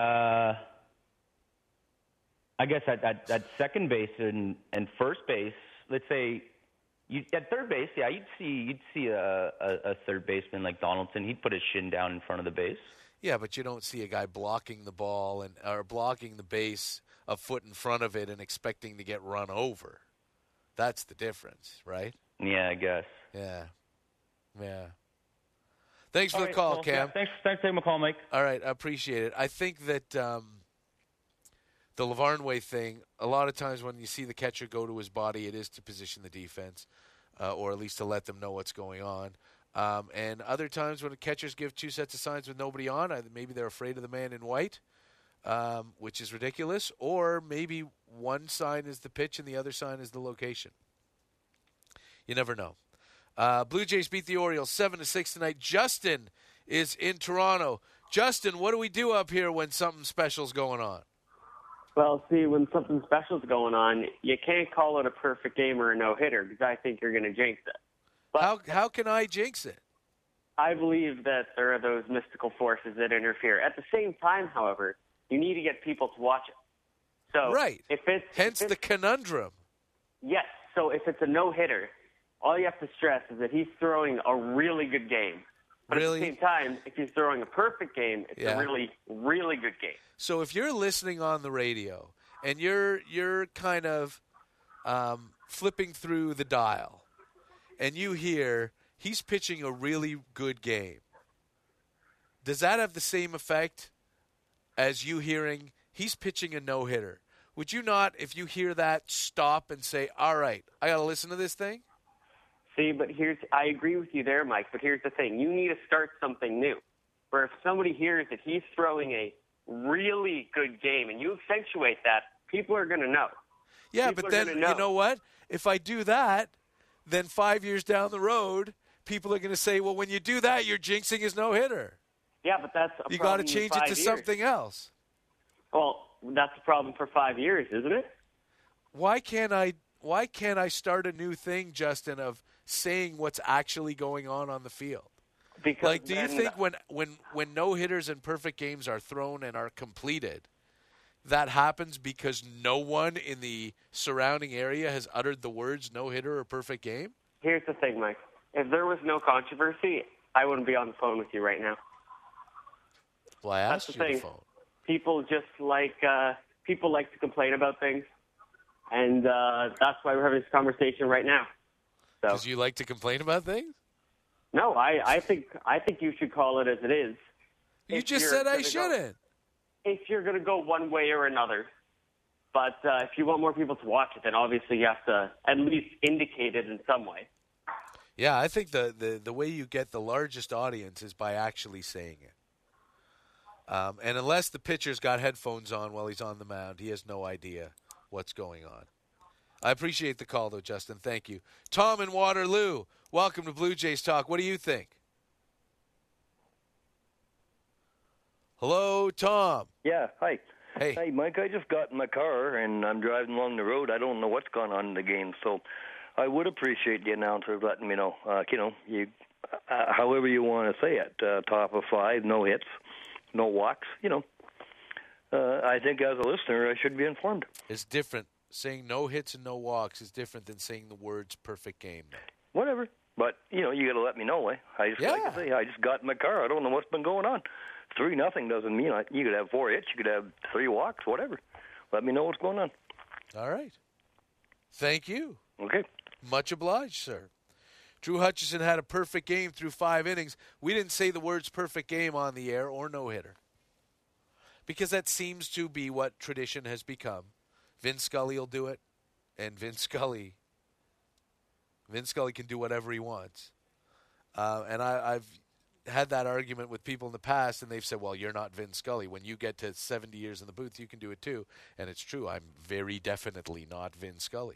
I guess at second base and first base, let's say. At third base, yeah, you'd see a third baseman like Donaldson. He'd put his shin down in front of the base. Yeah, but you don't see a guy blocking the ball or blocking the base a foot in front of it and expecting to get run over. That's the difference, right? Yeah, I guess. Yeah. Thanks for the call, Cam. Yeah, thanks for taking my call, Mike. All right, I appreciate it. I think that the Lavarnway thing, a lot of times when you see the catcher go to his body, it is to position the defense, or at least to let them know what's going on. And other times when the catchers give 2 sets of signs with nobody on, maybe they're afraid of the man in white, which is ridiculous, or maybe one sign is the pitch and the other sign is the location. You never know. Blue Jays beat the Orioles 7-6 tonight. Justin is in Toronto. Justin, what do we do up here when something special's going on? Well, see, when something special's going on, you can't call it a perfect game or a no-hitter because I think you're going to jinx it. How can I jinx it? I believe that there are those mystical forces that interfere. At the same time, however, you need to get people to watch it. So right. Hence the conundrum. Yes. So if it's a no-hitter, all you have to stress is that he's throwing a really good game. But at the same time, if he's throwing a perfect game, it's a really, really good game. So if you're listening on the radio and you're kind of flipping through the dial and you hear he's pitching a really good game, does that have the same effect as you hearing he's pitching a no-hitter? Would you not, if you hear that, stop and say, all right, I got to listen to this thing? See, but I agree with you there, Mike, but here's the thing. You need to start something new. Where if somebody hears that he's throwing a really good game and you accentuate that, people are going to know. Yeah, people but then, you know what? If I do that, then 5 years down the road, people are going to say, well, when you do that, you're jinxing his no-hitter. Yeah, but that's a you problem. You got to change it to something else. Well, that's a problem for 5 years, isn't it? Why can't I start a new thing, Justin, of saying what's actually going on the field? Because like, do you think when no-hitters and perfect games are thrown and are completed, that happens because no one in the surrounding area has uttered the words no-hitter or perfect game? Here's the thing, Mike. If there was no controversy, I wouldn't be on the phone with you right now. Well, I asked you the phone. People just like to complain about things, and that's why we're having this conversation right now. Because you like to complain about things? No, I think you should call it as it is. You just said I shouldn't. If you're going to go one way or another, but if you want more people to watch it, then obviously you have to at least indicate it in some way. Yeah, I think the way you get the largest audience is by actually saying it. And unless the pitcher's got headphones on while he's on the mound, he has no idea what's going on. I appreciate the call, though, Justin. Thank you. Tom in Waterloo, welcome to Blue Jays Talk. What do you think? Hello, Tom. Yeah, hi. Hey. Hey, Mike, I just got in my car, and I'm driving along the road. I don't know what's going on in the game, so I would appreciate the announcers letting me know. However you want to say it, top of five, no hits, no walks, I think as a listener, I should be informed. It's different. Saying no hits and no walks is different than saying the words perfect game. Whatever. But, you got to let me know. I just got in my car. I don't know what's been going on. 3-0 doesn't mean you could have 4 hits, you could have 3 walks, whatever. Let me know what's going on. All right. Thank you. Okay. Much obliged, sir. Drew Hutchison had a perfect game through 5 innings. We didn't say the words perfect game on the air or no-hitter because that seems to be what tradition has become. Vince Scully will do it, and Vince Scully can do whatever he wants. And I've had that argument with people in the past, and they've said, well, you're not Vince Scully. When you get to 70 years in the booth, you can do it too. And it's true. I'm very definitely not Vince Scully.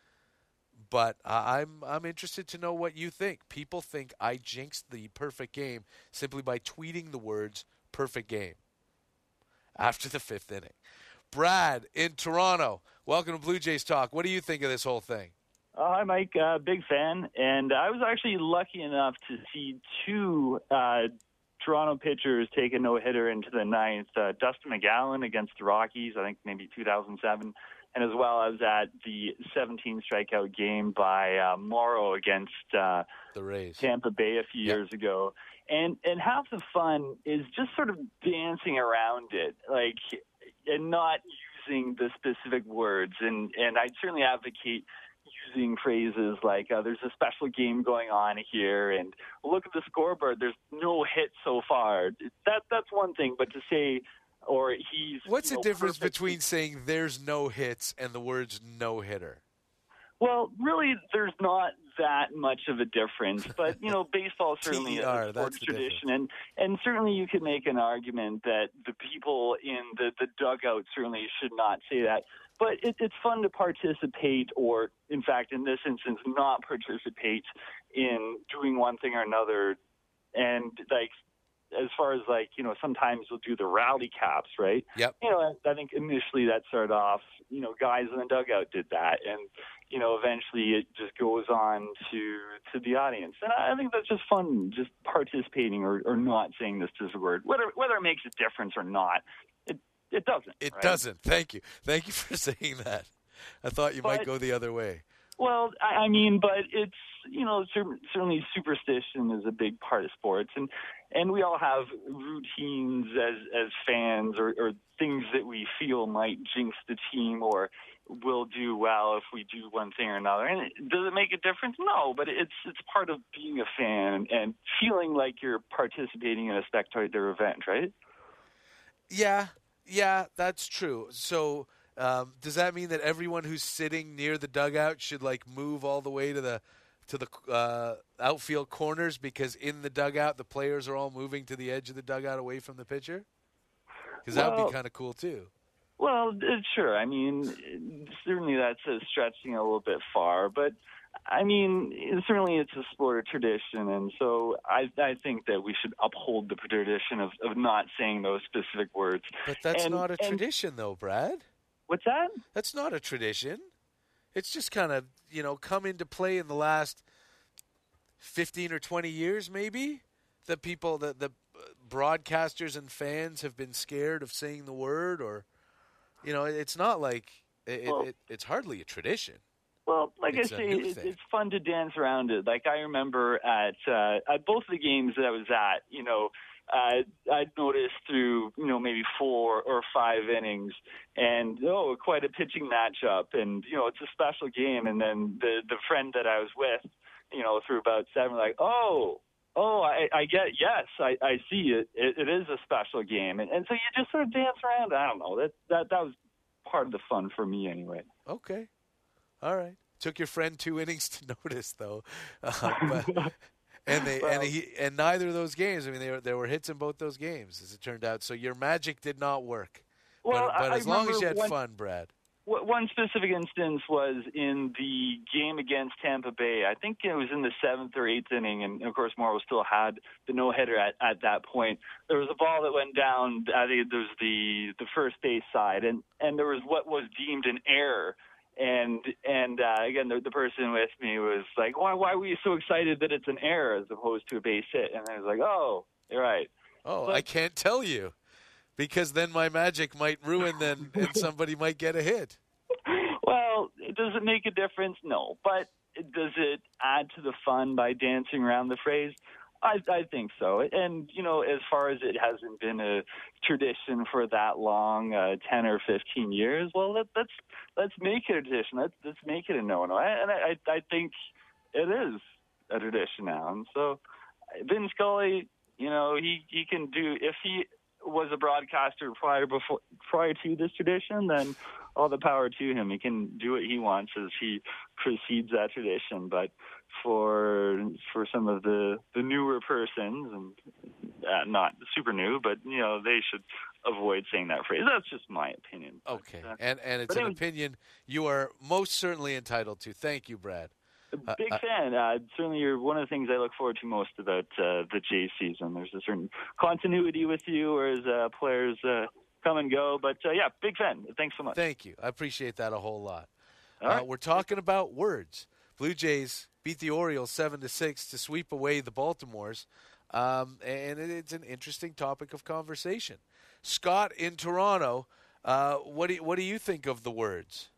But I'm interested to know what you think. People think I jinxed the perfect game simply by tweeting the words perfect game after the 5th inning. Brad in Toronto, welcome to Blue Jays Talk. What do you think of this whole thing? Hi, Mike. Big fan. And I was actually lucky enough to see 2 Toronto pitchers take a no-hitter into the 9th. Dustin McGowan against the Rockies, I think maybe 2007. And as well, I was at the 17 strikeout game by Morrow against the Rays, Tampa Bay a few years ago. And half the fun is just sort of dancing around it, and not using the specific words. And I'd certainly advocate using phrases like, there's a special game going on here, and look at the scoreboard, there's no hit so far. That's one thing, but to say, or he's... What's the difference between saying there's no hits and the words no-hitter? Well, really, there's not that much of a difference, but, baseball certainly is a sports tradition, and certainly you could make an argument that the people in the dugout certainly should not say that, but it's fun to participate, or, in fact, in this instance, not participate in doing one thing or another, and, as far as sometimes we'll do the rally caps, right? Yep. I think initially that started off, guys in the dugout did that. eventually it just goes on to the audience. And I think that's just fun, just participating or not saying this to the word. Whether it makes a difference or not, it doesn't. It right? doesn't. Thank you. Thank you for saying that. I thought you might go the other way. Well, I mean, but it's, certainly superstition is a big part of sports. And we all have routines as fans or things that we feel might jinx the team or will do well if we do one thing or another. And does it make a difference? No, but it's part of being a fan and feeling like you're participating in a spectator event, right? Yeah, that's true. So does that mean that everyone who's sitting near the dugout should move all the way to the outfield corners, because in the dugout the players are all moving to the edge of the dugout away from the pitcher? Because that would be kind of cool too. Well, sure. I mean, certainly that's stretching a little bit far, but I mean, certainly it's a sport of tradition, and so I think that we should uphold the tradition of not saying those specific words. But that's not a tradition, though, Brad. What's that? That's not a tradition. It's just kind of, come into play in the last 15 or 20 years, maybe. The people, the broadcasters and fans have been scared of saying the word, or, it's not like it's hardly a tradition. Well, like I say, it's fun to dance around it. Like I remember at both of the games that I was at, I'd noticed through, maybe 4 or 5 innings and, quite a pitching matchup. And, it's a special game. And then the friend that I was with, through about 7, I get, yes, I see it. It is a special game. And so you just sort of dance around. I don't know. That was part of the fun for me anyway. Okay. All right. Took your friend 2 innings to notice, though. And neither of those games, I mean, there were hits in both those games, as it turned out. So your magic did not work. Well, but as long as you had fun, Brad. One specific instance was in the game against Tampa Bay. I think it was in the 7th or 8th inning, and of course Morrow still had the no-hitter at that point. There was a ball that went down. I think it was the first base side, and there was what was deemed an error. And again, the person with me was like, why were you so excited that it's an error as opposed to a base hit? And I was like, oh, you're right. Oh, I can't tell you, because then my magic might ruin and somebody might get a hit. Well, does it make a difference? No. But does it add to the fun by dancing around the phrase? I think so. And, as far as it hasn't been a tradition for that long, 10 or 15 years, well, let's make it a tradition. Let's make it a no-no. And I think it is a tradition now. And so Vin Scully, he can do, if he was a broadcaster prior to this tradition, then all the power to him. He can do what he wants as he precedes that tradition. But for some of the newer persons, and not super new, but they should avoid saying that phrase. That's just my opinion. Okay, and it's an opinion you are most certainly entitled to. Thank you, Brad. Big fan. Certainly, you're one of the things I look forward to most about the Jays season. There's a certain continuity with you, as players come and go. But yeah, big fan. Thanks so much. Thank you. I appreciate that a whole lot. All right. We're talking about words. Blue Jays beat the Orioles 7-6 to sweep away the Baltimores, and it's an interesting topic of conversation. Scott in Toronto, what do you think of the words?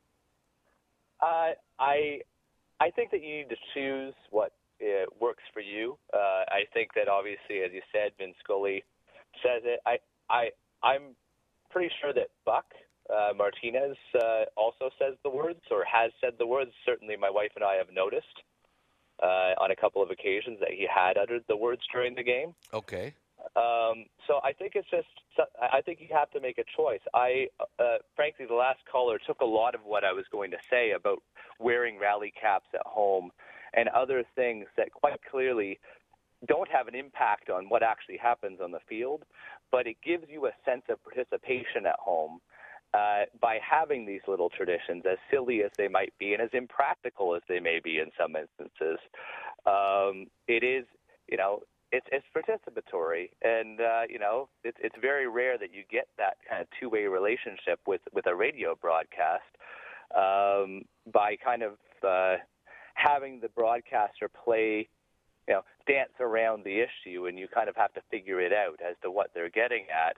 I think that you need to choose what works for you. I think that obviously, as you said, Vin Scully says it. I'm pretty sure that Buck Martinez also says the words, or has said the words. Certainly my wife and I have noticed on a couple of occasions that he had uttered the words during the game. Okay. So I think I think you have to make a choice. Frankly, the last caller took a lot of what I was going to say about wearing rally caps at home and other things that quite clearly don't have an impact on what actually happens on the field, but it gives you a sense of participation at home by having these little traditions, as silly as they might be and as impractical as they may be in some instances. It is, it's participatory, and it's very rare that you get that kind of two-way relationship with a radio broadcast. by kind of having the broadcaster play, dance around the issue, and you kind of have to figure it out as to what they're getting at.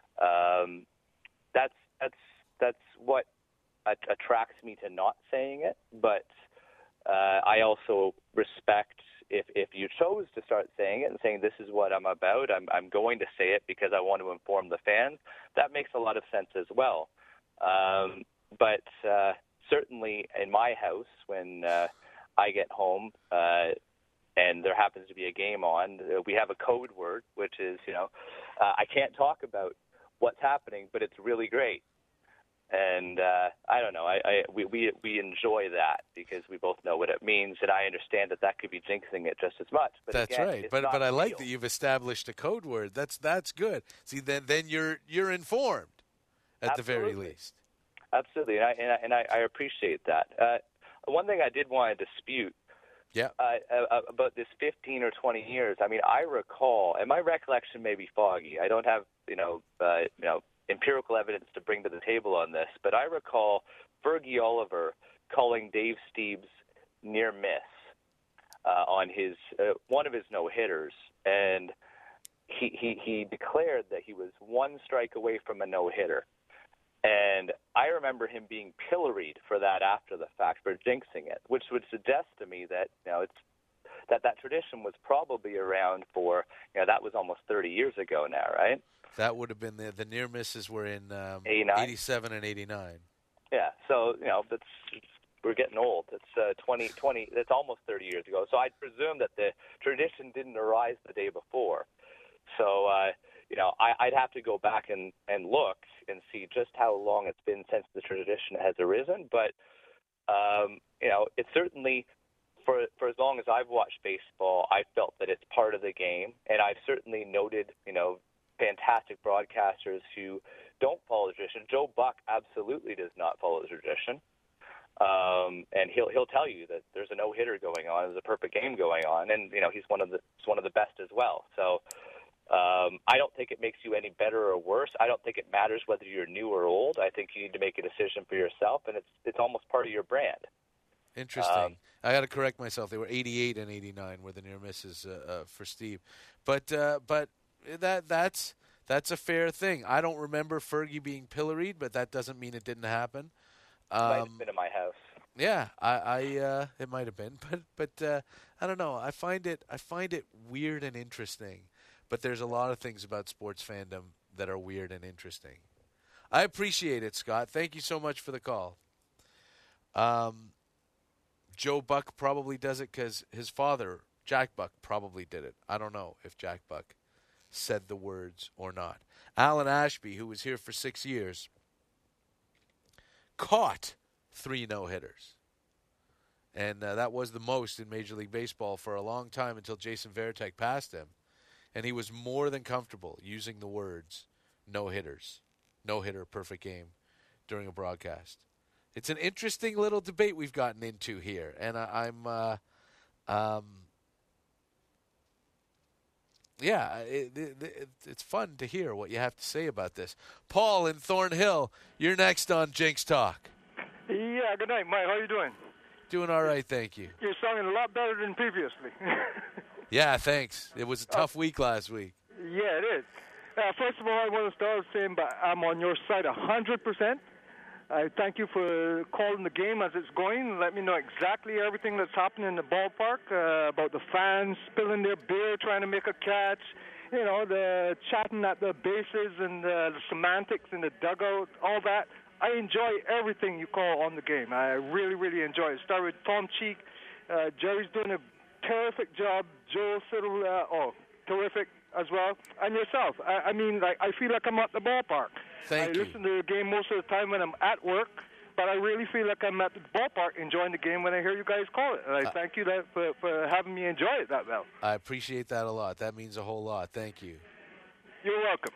That's what attracts me to not saying it, but I also respect if you chose to start saying it and saying this is what I'm about, I'm going to say it because I want to inform the fans. That makes a lot of sense as well. But certainly in my house, when I get home and there happens to be a game on, we have a code word, which is, I can't talk about what's happening, but it's really great. And I don't know. We enjoy that because we both know what it means, and I understand that could be jinxing it just as much. But that's again, right. But I like that you've established a code word. That's good. See, then you're informed at the very least. Absolutely, and I appreciate that. One thing I did want to dispute. Yeah. About this 15 or 20 years. I mean, I recall, and my recollection may be foggy. I don't have empirical evidence to bring to the table on this, but I recall Fergie Oliver calling Dave Steeb's near miss on his one of his no-hitters, and he declared that he was one strike away from a no-hitter. And I remember him being pilloried for that after the fact, for jinxing it, which would suggest to me that that tradition was probably around for, that was almost 30 years ago now, right? That would have been the near misses were in 87 and 89. Yeah, so we're getting old. It's 20. It's almost 30 years ago. So I'd presume that the tradition didn't arise the day before. So I'd have to go back and look and see just how long it's been since the tradition has arisen. But it's certainly for as long as I've watched baseball, I felt that it's part of the game, and I've certainly noted fantastic broadcasters who don't follow the tradition. Joe Buck absolutely does not follow the tradition, and he'll tell you that there's a no-hitter going on, there's a perfect game going on, and he's one of the best as well. So I don't think it makes you any better or worse. I don't think it matters whether you're new or old. I think you need to make a decision for yourself, and it's almost part of your brand. Interesting. I got to correct myself. They were 88 and 89 were the near misses for Steve, but that's a fair thing. I don't remember Fergie being pilloried, but that doesn't mean it didn't happen. Might have been in my house. Yeah, it might have been, but I don't know. I find it weird and interesting. But there's a lot of things about sports fandom that are weird and interesting. I appreciate it, Scott. Thank you so much for the call. Joe Buck probably does it because his father, Jack Buck, probably did it. I don't know if Jack Buck said the words or not. Alan Ashby, who was here for 6 years, caught 3 no-hitters. And that was the most in Major League Baseball for a long time until Jason Varitek passed him. And he was more than comfortable using the words no-hitters, no-hitter, perfect game during a broadcast. It's an interesting little debate we've gotten into here. And it's fun to hear what you have to say about this. Paul in Thornhill, you're next on Jinx Talk. Yeah, good night, Mike. How are you doing? Doing all right, thank you. You're sounding a lot better than previously. Yeah, thanks. It was a tough week last week. Yeah, it is. First of all, I want to start saying I'm on your side 100%. I thank you for calling the game as it's going. Let me know exactly everything that's happening in the ballpark, about the fans spilling their beer, trying to make a catch, the chatting at the bases and the semantics in the dugout, all that. I enjoy everything you call on the game. I really, really enjoy it. Start with Tom Cheek. Jerry's doing a terrific job. Joe Siddle, terrific as well. And yourself. I feel like I'm at the ballpark. Thank you. I listen to the game most of the time when I'm at work, but I really feel like I'm at the ballpark enjoying the game when I hear you guys call it. And I thank you for having me enjoy it that well. I appreciate that a lot. That means a whole lot. Thank you. You're welcome.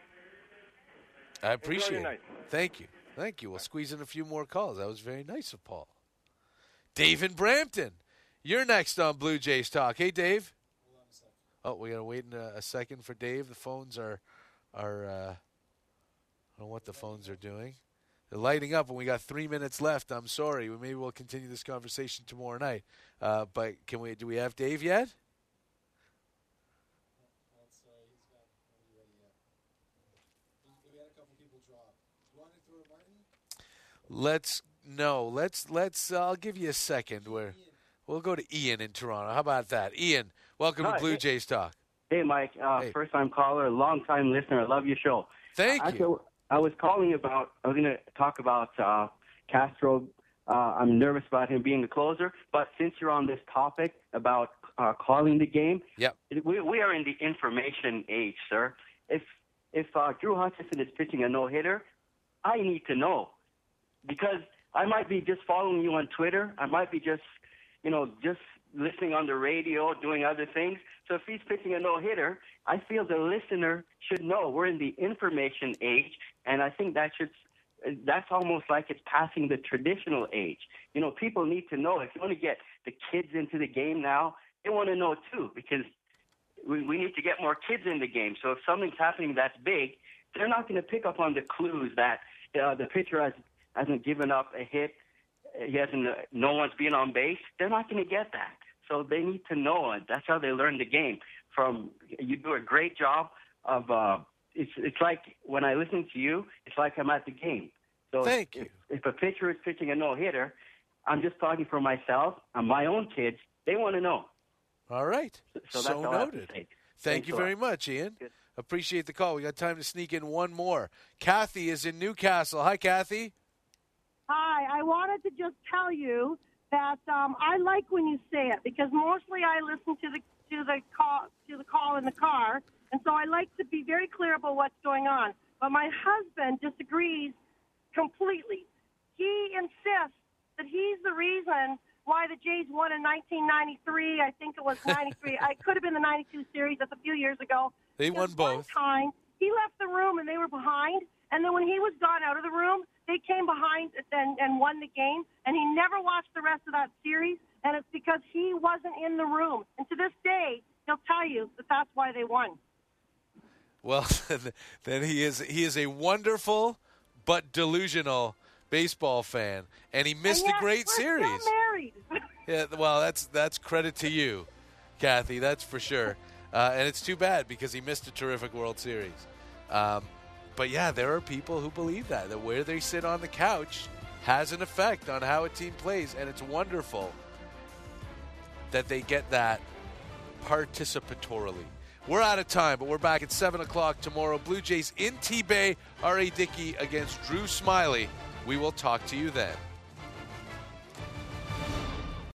I appreciate Enjoy your night. Thank you. Thank you. We'll squeeze in a few more calls. That was very nice of Paul. Dave in Brampton. You're next on Blue Jays Talk. Hey, Dave. Hold on a second. Oh, we got to wait a second for Dave. The phones are I don't know what the phones are doing. They're lighting up, and we got 3 minutes left. I'm sorry. Maybe we'll continue this conversation tomorrow night. But do we have Dave yet? I'll give you a second. We'll go to Ian in Toronto. How about that? Ian, welcome to Blue Jays Talk. Hey, Mike. First-time caller, long-time listener. I love your show. Thank you. I was calling about, I was going to talk about Castro. I'm nervous about him being the closer. But since you're on this topic about calling the game, we are in the information age, sir. If Drew Hutchison is pitching a no-hitter, I need to know. Because I might be just following you on Twitter. I might be just listening on the radio, doing other things. So if he's pitching a no-hitter, I feel the listener should know. We're in the information age, and I think that's almost like it's passing the traditional age. People need to know. If you want to get the kids into the game now, they want to know too, because we need to get more kids in the game. So if something's happening that's big, they're not going to pick up on the clues that the pitcher hasn't given up a hit. No one's been on base. They're not going to get that. So they need to know it. That's how they learn the game. You do a great job of. It's like when I listen to you, it's like I'm at the game. So thank you. If a pitcher is pitching a no-hitter, I'm just talking for myself and my own kids. They want to know. All right. So that's all I have to say. Thank you very much, Ian. Good. Appreciate the call. We got time to sneak in one more. Kathy is in Newcastle. Hi, Kathy. Hi. I wanted to just tell you that I like when you say it, because mostly I listen to the call in the car, and so I like to be very clear about what's going on. But my husband disagrees completely. He insists that he's the reason why the Jays won in 1993. I think it was 93. I could have been the 92 series. That's a few years ago. They won both. One time, he left the room and they were behind, and then when he was gone out of the room, they came behind and won the game, and he never watched the rest of that series, and it's because he wasn't in the room. And to this day, he'll tell you that that's why they won. Well, then he is a wonderful but delusional baseball fan, and he missed a great series. Still married. Yeah, well, that's credit to you, Kathy. That's for sure. And it's too bad because he missed a terrific World Series. But yeah, there are people who believe that where they sit on the couch has an effect on how a team plays, and it's wonderful that they get that participatorily. We're out of time, but we're back at 7 o'clock tomorrow. Blue Jays in T-Bay, R.A. Dickey against Drew Smyly. We will talk to you then.